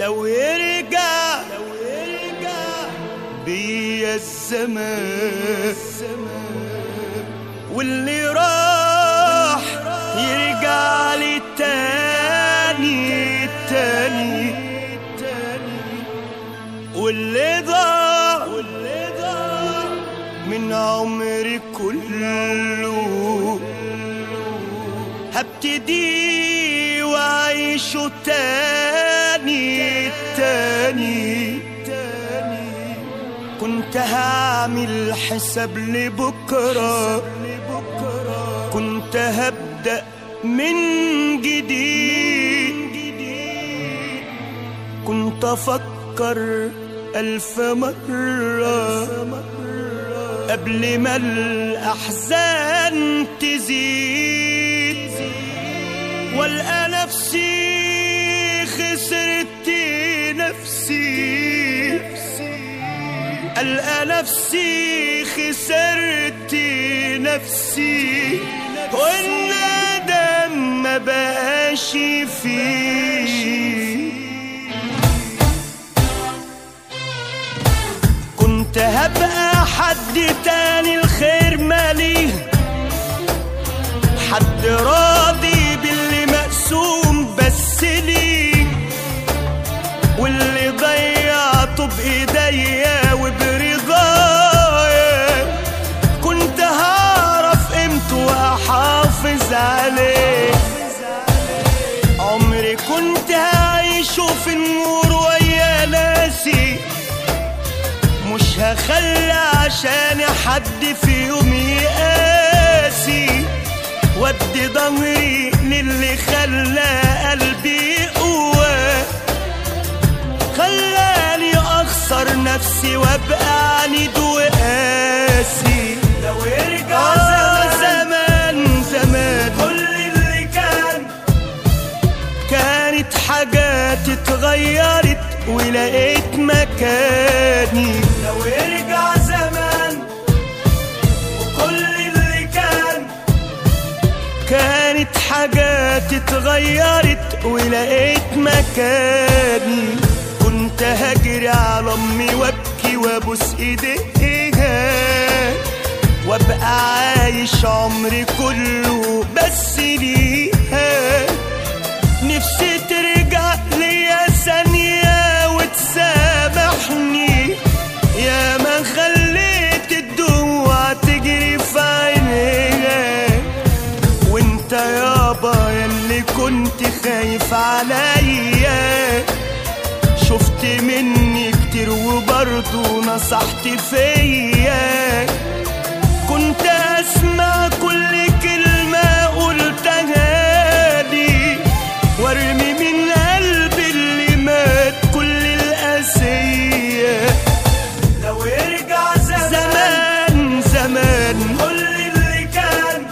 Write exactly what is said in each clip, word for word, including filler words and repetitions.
لو يرجع لو يرجع بيا الزمان واللي راح يرجع لي تاني تاني واللي ضاع واللي ضاع من عمري كله هبتدي وعيشه تاني تاني تاني. كنت هعمل حساب لبكرة، كنت هبدأ من جديد، كنت أفكر ألف مرة قبل ما الأحزان تزيد، والقى نفسي خسرت نفسي، ألقى نفسي خسرت نفسي، والندم ما بقاش فيه. كنت هبقى حد تاني الخير ماليه، حد راضي باللي مقسوم بس ليه، واللي ضيعته بإيديا وبرضايا كنت هعرف قيمته وأحافظ عليه. عمري كنت هعيشه في النور ويا ناسي، مش هخلي عشان حد في يوم يقاسي، ودي ضهري للي خلى قلبي قوة، خلاني اخسر نفسي وابقى عنيد وقاسي. لو يرجع زمان زمان زمان كل اللي كان، كانت حاجات اتغيرت ولقيت مكاني. لو يرجع زمان وكل اللي كان، كانت حاجات اتغيرت ولقيت مكاني. كنت هجري على امي وابكي وابوس ايديها، وابقى عايش عمري كله بس ليها. نفسي ترجع ليا ثانية وتسامحني، يا ما خليت الدموع تجري في عينيها. وانت يابا ياللي كنت خايف عليا، شفت مني كتير وبرضه نصحت فيا. كنت اسمع كل كلمة قلتها لي، وارمي من قلبي اللي مات كل القاسية. لو يرجع زمان زمان كل اللي كان،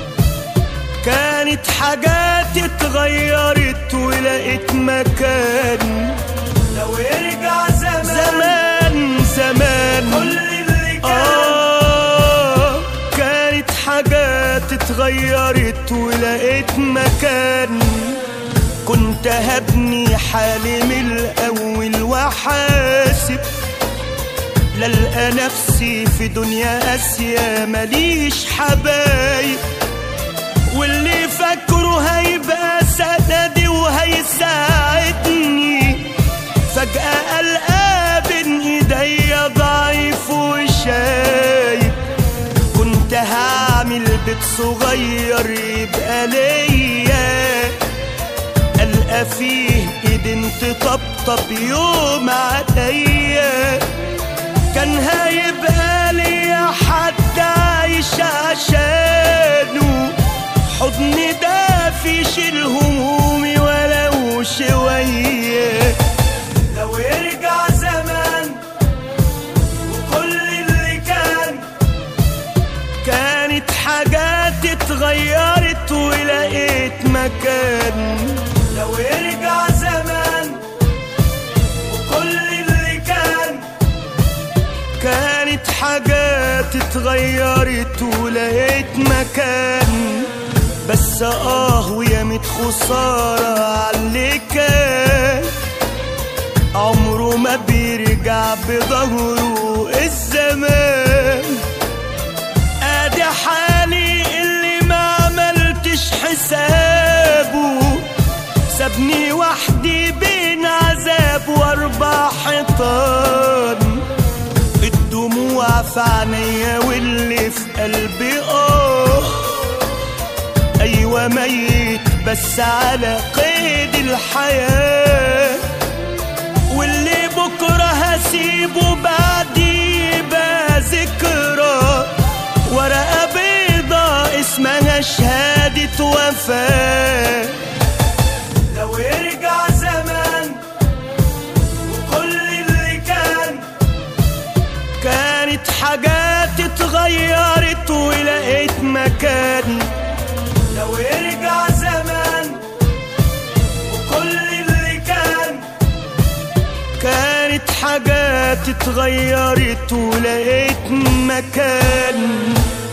كانت حاجات اتغيرت ولقيت مكان. لو يرجع زمان زمان زمان كل اللي كان، آه كانت حاجات اتغيرت ولقيت مكان. كنت هبني حالي من الأول وحاسب، للقى نفسي في دنيا قاسية ماليش حبايب، واللي فاكره هيبقى سندي وهيساعدني فجأة ألقى بين ايديا ضعيف وشايب. كنت هعمل بيت صغير يبقى ليا، ألقى فيه ايدين تطبطب يوم عليا. كان هيبقى ليا حد عايش عشانه، حضن دافي يشيل همومي ولو شوية. لو يرجع زمان وكل اللي كان، كانت حاجات اتغيرت ولقيت مكان. لو يرجع زمان وكل اللي كان، كانت حاجات اتغيرت ولقيت مكان. بس اه ويا ميت خسارة عاللي كان، عمره ما بيرجع بظهره الزمان. ادي حالي اللي ما عملتش حسابه، سابني وحدي بين عذاب واربع حيطان. الدموع في عينيا واللي في قلبي اه، ايوه ميت بس على قيد الحياة. واللي بكره هسيبه بعدي يبقى ذكرى، ورقة بيضة اسمها شهادة وفاة. لو يرجع زمان وكل اللي كان، كانت حاجات اتغيرت ولقيت مكان. لو يرجع زمان وكل اللي كان، كانت حاجات اتغيرت ولقيت مكان.